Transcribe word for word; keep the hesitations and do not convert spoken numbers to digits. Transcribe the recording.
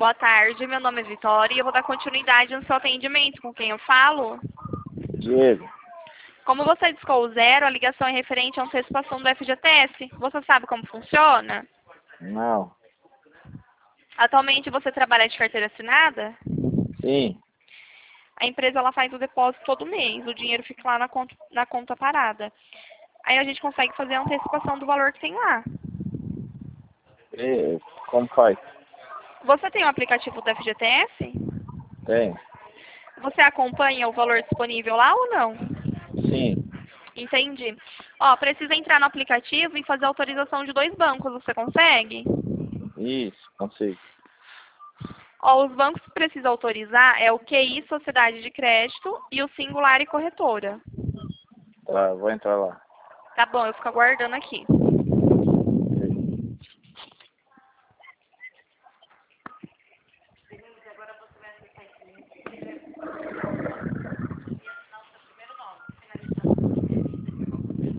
Boa tarde, meu nome é Vitória e eu vou dar continuidade no seu atendimento. Com quem eu falo? Diego. Como você discou o zero, a ligação é referente à antecipação do F G T S. Você sabe como funciona? Não. Atualmente você trabalha de carteira assinada? Sim. A empresa ela faz o depósito todo mês, o dinheiro fica lá na conta, na conta parada. Aí a gente consegue fazer a antecipação do valor que tem lá. E como faz? Você tem o aplicativo do F G T S? Tem. Você acompanha o valor disponível lá ou não? Sim. Entendi. Ó, precisa entrar no aplicativo e fazer autorização de dois bancos, você consegue? Isso, consigo. Ó, os bancos que precisa autorizar é o Q I Sociedade de Crédito e o Singular e Corretora. Tá, vou entrar lá. Tá bom, eu fico aguardando aqui.